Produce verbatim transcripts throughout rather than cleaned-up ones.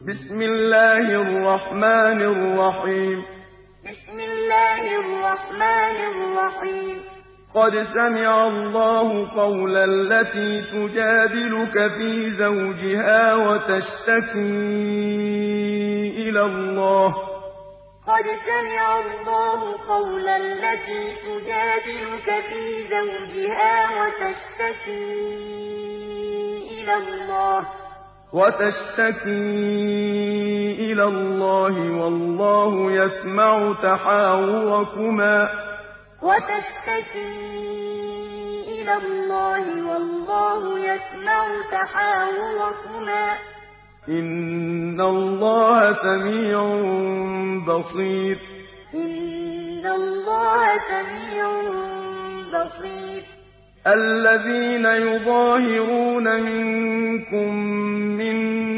بسم الله الرحمن الرحيم بسم الله الرحمن الرحيم قد سمع الله قول التي تجادلك في زوجها وتشتكي إلى الله قد سمع الله قول التي تجادلك في زوجها وتشتكي إلى الله وتشتكي إلى الله والله يسمع تحاوركما وتشتكي إلى الله والله يسمع تحاوركما إن الله سميع بصير إن الله سميع بصير الذين يظاهرون منكم من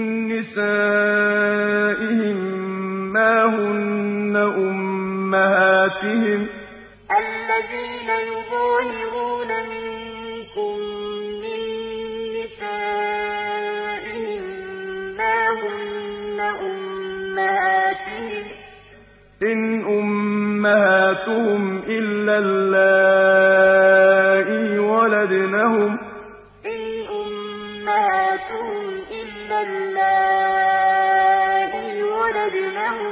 نسائهم ما هن أمهاتهم الذين يظاهرون منكم من نسائهم ما هن أمهاتهم إن أمهاتهم إلا اللائي ولدنهم إن أمهاتهم إلا اللائي ولدنهم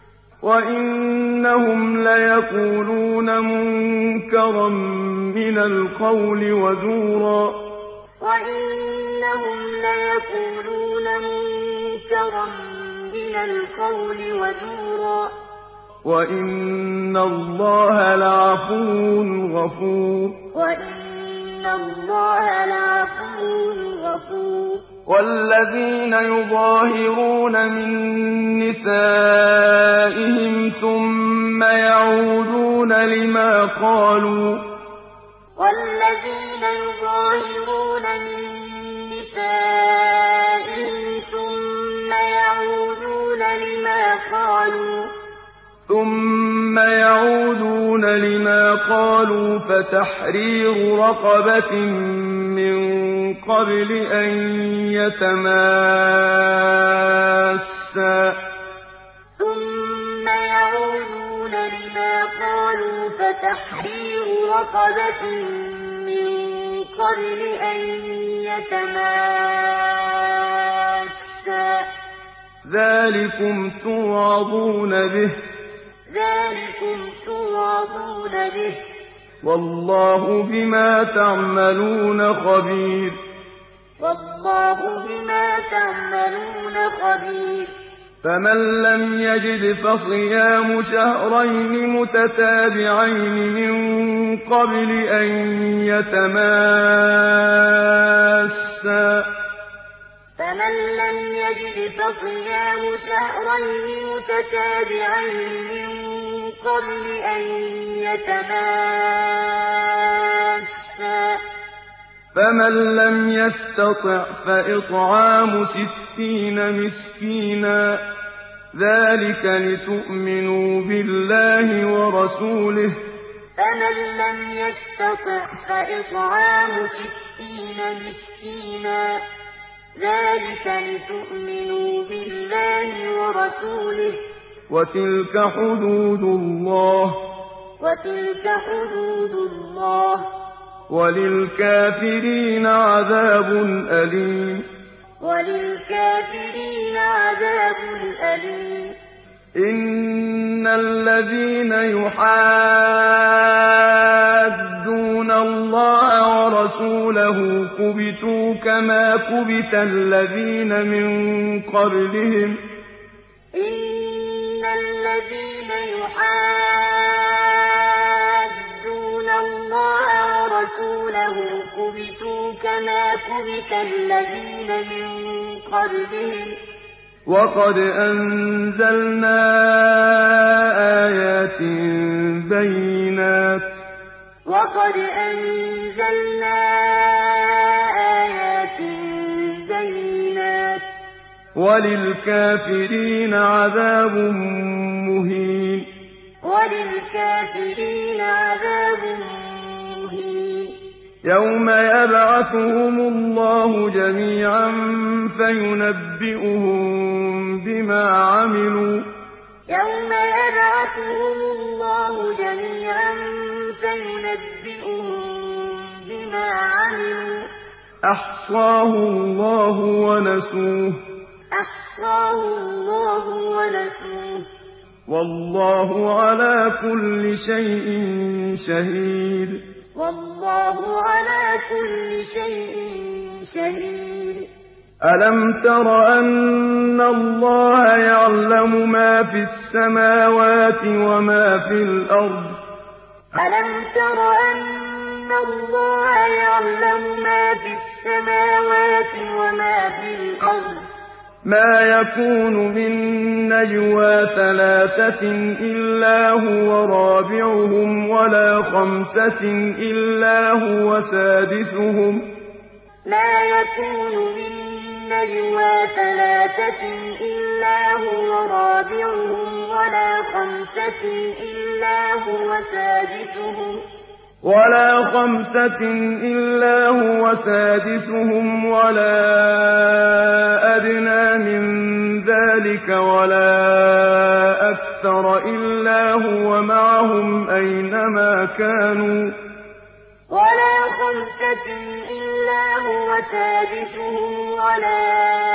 وإنهم ليقولون منكرا من القول وزورا وإنهم ليقولون منكرا من القول وزورا وإن الله لعفو غفور وإن الله لعفو غفور والذين يظاهرون من نسائهم ثم يعودون لما قالوا والذين يظاهرون من نسائهم ثم يعودون لما قالوا ثم يعودون لما قالوا فتحرير رقبة من قبل أن يتماسا ثم يعودون لما قالوا فتحرير رقبة من قبل أن يتماسا ذلكم توعظون به ذلكم توعظون به والله بما تعملون خبير والله بما تعملون خبير فمن لم يجد فصيام شهرين متتابعين من قبل أن يتماسا فمن لم يجد فصيام شهرين متتابعين من قبل أن يتماسا فمن لم يستطع فإطعام ستين مسكينا ذلك لتؤمنوا بالله ورسوله فمن لم يستطع فإطعام ستين مسكينا ذلك لتؤمنوا بالله ورسوله وتلك حدود الله وتلك حدود الله وللكافرين عذاب أليم وللكافرين عذاب أليم إن الذين يحادون الله ورسوله كبتوا كما كبت الذين من قبلهم إن الذين يحادون الله ورسوله كبتوا كما كبت الذين من قبلهم وقد أنزلنا آيات بينات وقد أنزلنا آيات بينات وللكافرين عذاب مهين وللكافرين عذاب مهين يوم يبعثهم الله جميعا فينبئهم بما عملوا يوم يبعثهم الله جميعا فينبئهم بما عملوا أحصاه الله ونسوه أحصاه الله ونسوه والله على كل شيء شهيد والله على كل شيء شهيد ألم تر أن الله يعلم ما في السماوات وما في الأرض ألم تر أن الله يعلم ما في السماوات وما في الأرض ما يكون من نجوى ثلاثة إلا هو رابعهم ولا خمسة إلا هو سادسهم ما يكون من نجوى ثلاثة إلا هو رابعهم ولا خمسة إلا هو سادسهم ولا خمسة إلا هو سادسهم ولا أدنى من ذلك ولا أكثر إلا هو معهم أينما كانوا ولا خمسة إلا هو سادسهم ولا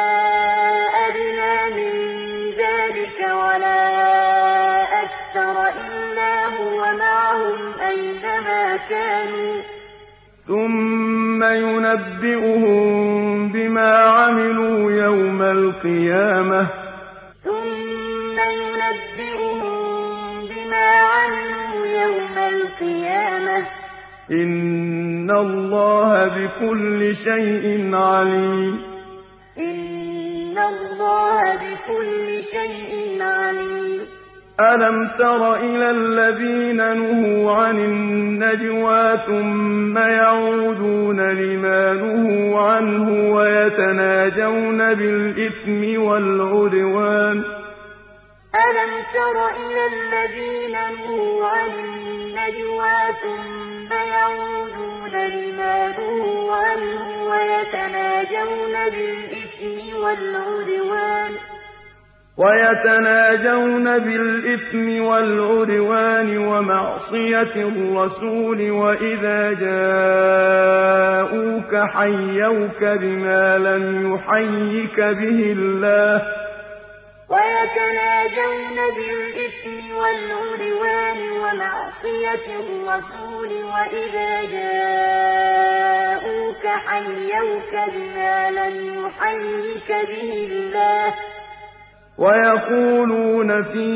أدنى من ذلك ولا أكثر إلا هو معهم أينما كانوا ثم ينبئهم بما عملوا يوم القيامة ثم ينبئهم بما عملوا يوم القيامة إن الله بكل شيء عليم إن الله بكل شيء عليم ألم تر إلى الذين نهوا عن النجوى ثم يعودون لما نهوا عنه ويتناجون بالإثم والعدوان ألم تر إلى الذين نهوا عن النجوى ثم يعودون لما نهوا عنه ويتناجون بالإثم والعدوان ويتناجون بالإثم والعدوان ومعصية الرسول وإذا جاءوك حيوك بما لم يحيك به الله ويتناجون بالإثم والعدوان ومعصية الرسول وإذا جاءوك حيوك بما لم يحيك به الله ويقولون في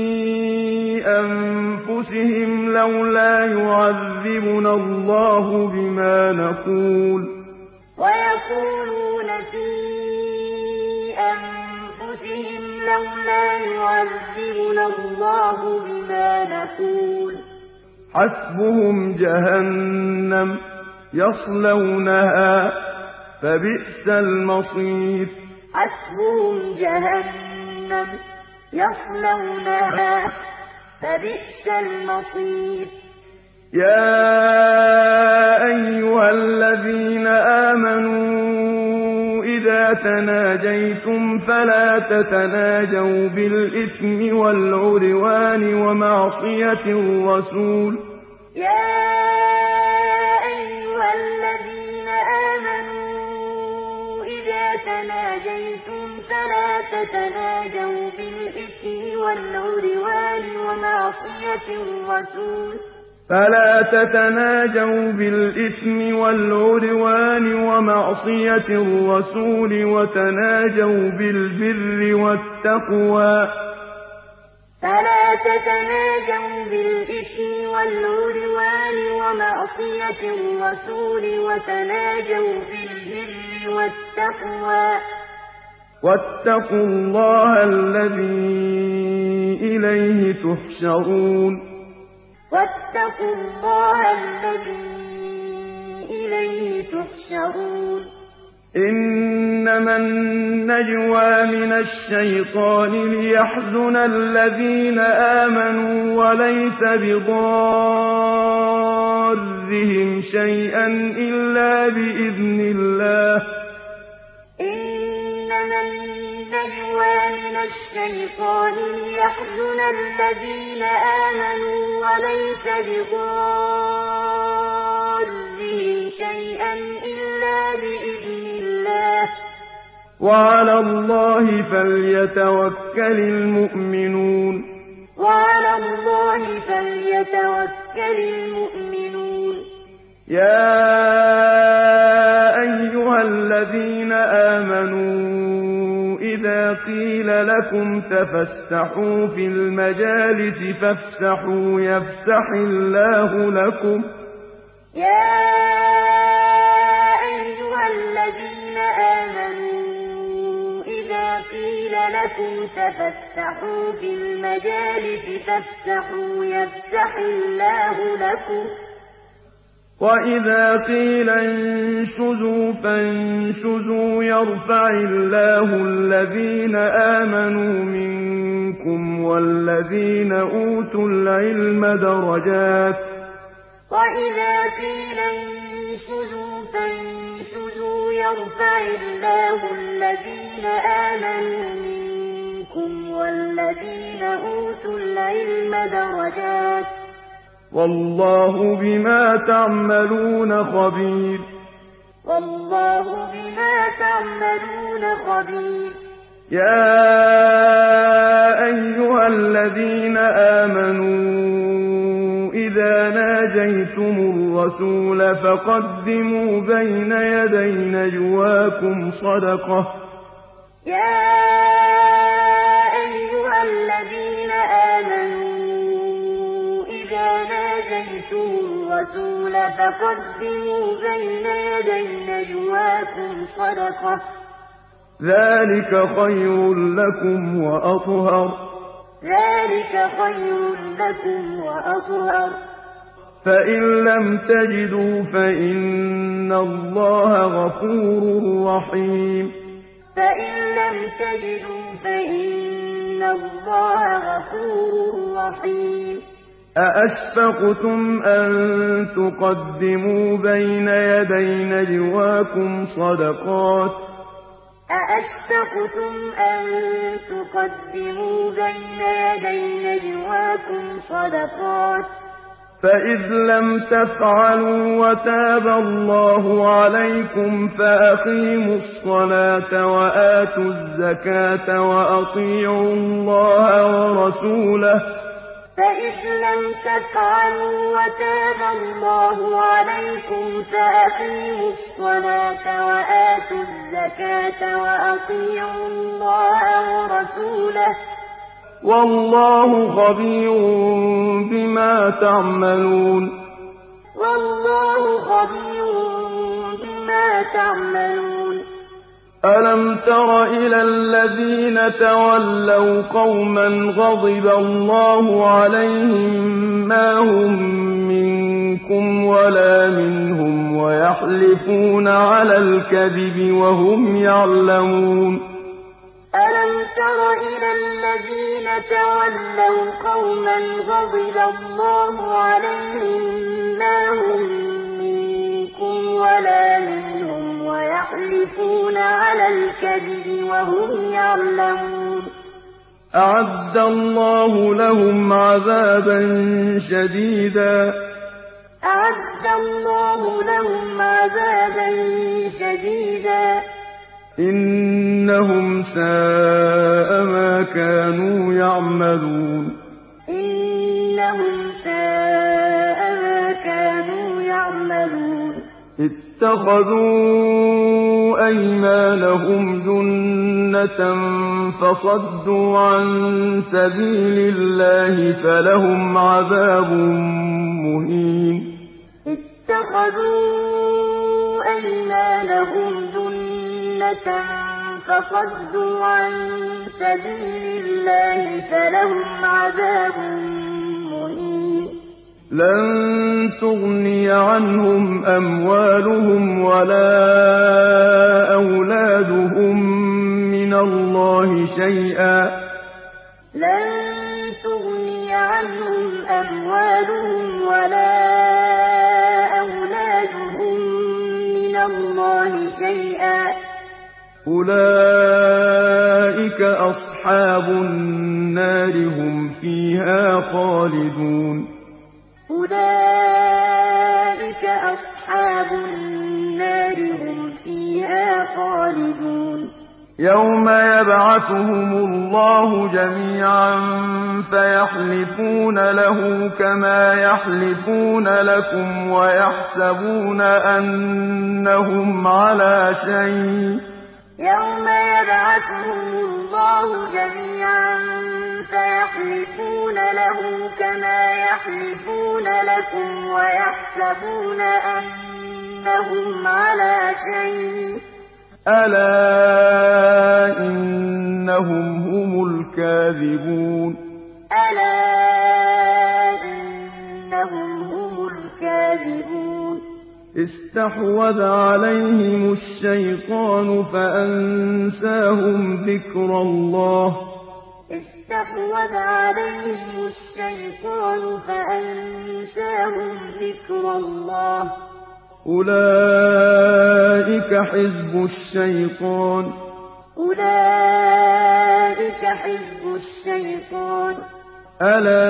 أنفسهم لولا يعذبنا الله بما نقول ويقولون في أنفسهم لولا يعذبنا الله بما نقول حسبهم جهنم يصلونها فبئس المصير حسبهم جهنم يصلونها فبئس المصير يا أيها الذين آمنوا إذا تناجيتم فلا تتناجوا بالإثم والعدوان ومعصية الرسول يا أيها الذين آمنوا إذا تناجيتم فلا تتناجوا بالإثم والعدوان ومعصية الرسول فلا تتناجوا بالإثم والعدوان ومعصية الرسول وتناجوا بالبر والتقوى فلا تتناجوا بالإثم والعدوان ومعصية الرسول وتناجوا بالبر والتقوى واتقوا الله الذي إليه تحشرون واتقوا الله الذي إليه تحشرون إنما النجوى من الشيطان ليحزن الذين آمنوا وليس بضارهم شيئا إلا بإذن الله إنما النجوى نجوى من الشيطان ليحزن الذين آمنوا وليس بضارهم شيئا إلا بإذن الله وعلى الله فليتوكل المؤمنون وعلى الله فليتوكل المؤمنون يا أيها الذين آمنوا إذا قيل لكم تفسحوا في المجالس فافسحوا يفسح الله لكم يا أيها الذين آمنوا إذا قيل لكم تفسحوا في المجالس فافسحوا يفسح الله لكم وإذا قيل انشزوا فانشزوا يرفع الله الذين آمنوا منكم والذين أوتوا العلم درجات وإذا قيل انشزوا فانشزوا يرفع الله الذين آمنوا منكم والذين أوتوا العلم درجات والله بما تعملون خبير والله بما تعملون خبير يا أيها الذين آمنوا إذا ناجيتم الرسول فقدموا بين يدي نجواكم صدقة يا أيها الذين آمنوا إذا ناجيتم الرسول فقدموا بين يدي نجواكم صدقة ذلك خير لكم وأطهر ذلك خير لكم وأطهر فإن لم تجدوا فإن الله غفور رحيم فإن لم تجدوا فإن الله غفور رحيم أأشفقتم أن تقدموا بين يدي نجواكم صدقات أأشفقتم أن تقدموا بين يدي نجواكم صدقات فإذ لم تفعلوا وتاب الله عليكم فأقيموا الصلاة وآتوا الزكاة وأطيعوا الله ورسوله فإذ لم تفعلوا وتاب الله عليكم فأقيموا الصلاة وآتوا الزكاة وأطيعوا الله ورسوله والله خبير بما تعملون والله خبير بما تعملون ألم تر إلى الذين تولوا قوما غضب الله عليهم ما هم منكم ولا منهم ويحلفون على الكذب وهم يعلمون ألم تر إلى الذين تولوا قوما غضب الله عليهم ما هم منكم ولا منهم ويحلفون على الكذب وهم يعلمون أعد الله لهم عذابا شديدا أعد الله لهم عذابا شديدا إنهم ساء ما كانوا يعملون إنهم ساء ما كانوا يعملون اتخذوا أيمانهم جنة فصدوا عن سبيل الله فلهم عذاب مهين اتخذوا أيمانهم جنة فصدوا عن سبيل الله فلهم عذاب مهين لن تغني عنهم أموالهم ولا أولادهم من الله شيئا لن تغني عنهم أموالهم ولا أولادهم من الله شيئا أولئك أصحاب النار هم فيها خالدون أولئك أصحاب النار هم فيها خالدون يوم يبعثهم الله جميعا فيحلفون له كما يحلفون لكم ويحسبون أنهم على شيء يوم يبعثهم الله جميعا فيحلفون له كما يحلفون لكم ويحسبون أنهم على شيء ألا إنهم هم الكاذبون ألا إنهم هم الكاذبون استحوذ عليهم الشيطان فأنساهم ذكر الله استحوذ عليهم الشيطان فأنساهم ذكر الله أولئك حزب الشيطان أولئك حزب الشيطان ألا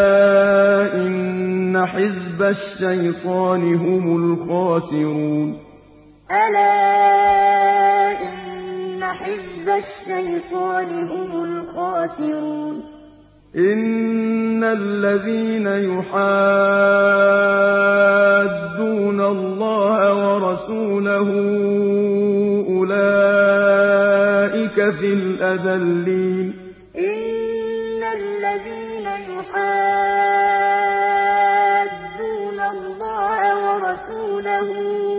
إن حزب الشيطان هم الخاسرون ألا إن حزب الشيطان هم الخاسرون إن الذين يحادون الله ورسوله أولئك في الأذلين إن الذين يحادون الله ورسوله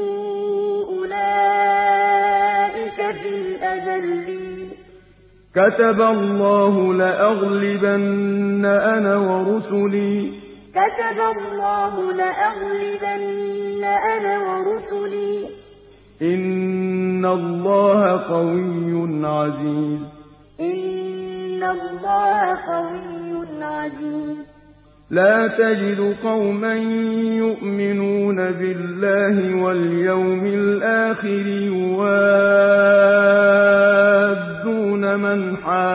أولئك في الأذلين كتب الله لأغلبن أنا ورسلي كتب الله لأغلبن أنا ورسلي إن الله قوي عزيز إن الله قوي عزيز لا تجد قوما يؤمنون بالله واليوم الآخر يوادون من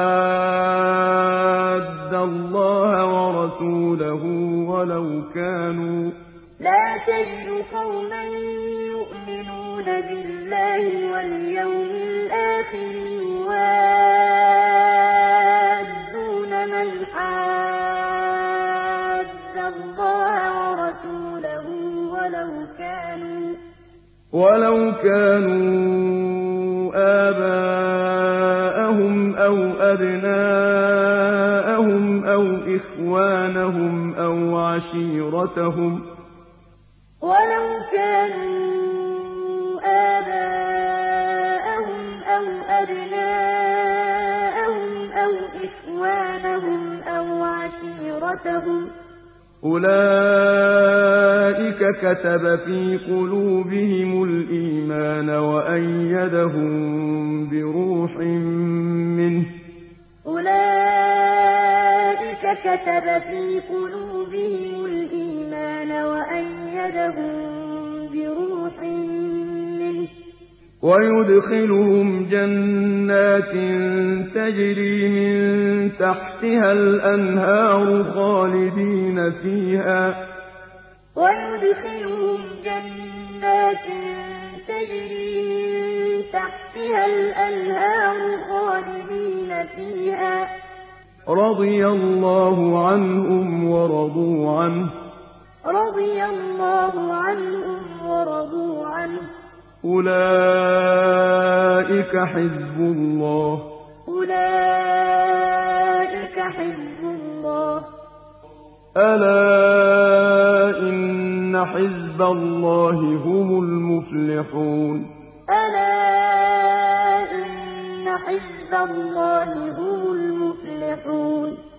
حاد الله ورسوله ولو كانوا لا تجد قوما يؤمنون بالله واليوم الآخر يوادون من حاد الله ورسوله ولو كانوا ولو كانوا آباءهم أو أبناءهم أو إخوانهم أو عشيرتهم ولو كانوا آباءهم أو أبناءهم أو إخوانهم أو عشيرتهم أولئك كتب في قلوبهم الإيمان وأيدهم بروح منه أولئك كتب في قلوبهم الإيمان وأيدهم بروح منه ويدخلهم جنات تجري من تحتها الأنهار خالدين فيها ويدخلهم جنات تجري من تحتها الأنهار خالدين فيها رضي الله عنهم ورضوا عنه رضي الله عنهم ورضوا عنه أولئك حزب الله أولئك حزب الله ألا إن حزب الله هم المفلحون ألا إن حزب الله هم المفلحون